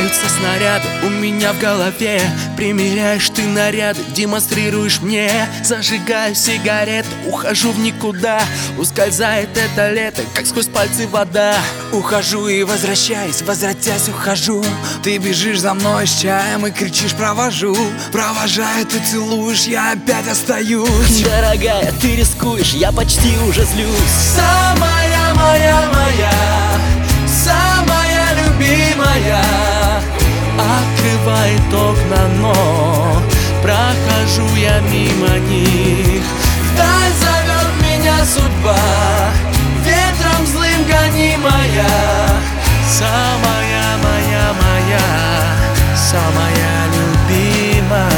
Взрываются снаряды у меня в голове. Примеряешь ты наряды, демонстрируешь мне. Зажигаю сигареты, ухожу в никуда. Ускользает это лето, как сквозь пальцы вода. Ухожу и возвращаюсь, возвратясь ухожу. Ты бежишь за мной с чаем и кричишь провожу. Провожаю, ты целуешь, я опять остаюсь. Дорогая, ты рискуешь, я почти уже злюсь. Самая моя, самая любимая, открывает окна, но прохожу я мимо них. Вдаль зовет меня судьба, ветром злым гонимая. Самая моя, самая любимая.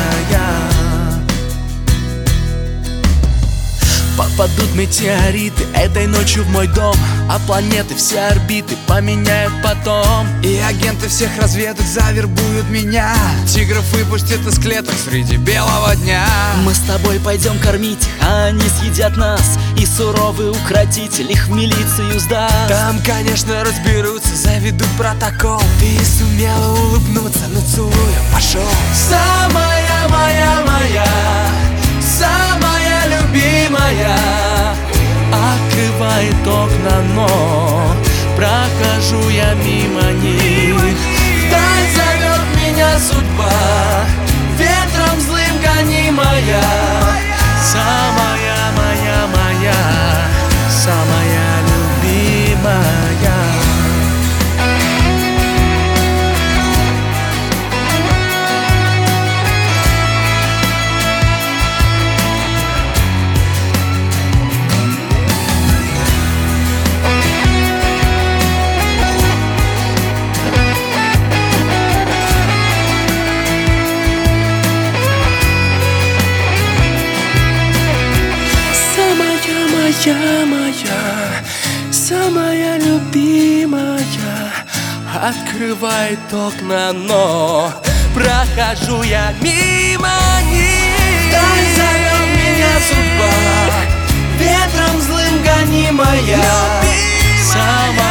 Попадут метеориты этой ночью в мой дом, а планеты все орбиты поменяют потом. И агенты всех разведок завербуют меня. Тигров выпустят из клеток среди белого дня. Мы с тобой пойдем кормить их, а они съедят нас. И суровый укротитель их в милицию сдаст. Там, конечно, разберутся, заведут протокол. Ты сумела улыбнуться, но целуя пошел. Самая моя, самая любимая, открывает окна, но прохожу я мимо них. Вдаль зовет меня судьба, ветром злым гонимая. Самая моя, самая любимая. Моя, самая любимая, открывает окна, но прохожу я мимо них. Вдаль зовет меня судьба, ветром злым гонимая. Самая